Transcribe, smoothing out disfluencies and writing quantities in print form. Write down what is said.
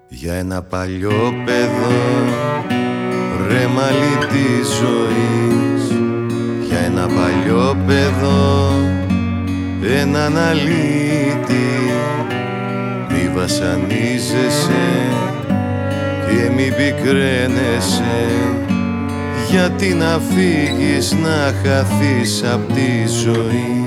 Για ένα παλιό παιδό, ρε μαλλί της ζωής. Για ένα παλιό παιδό, έναν αλήτη. Μη βασανίζεσαι και μη πικραίνεσαι, γιατί να φύγεις να χαθείς απ' τη ζωή.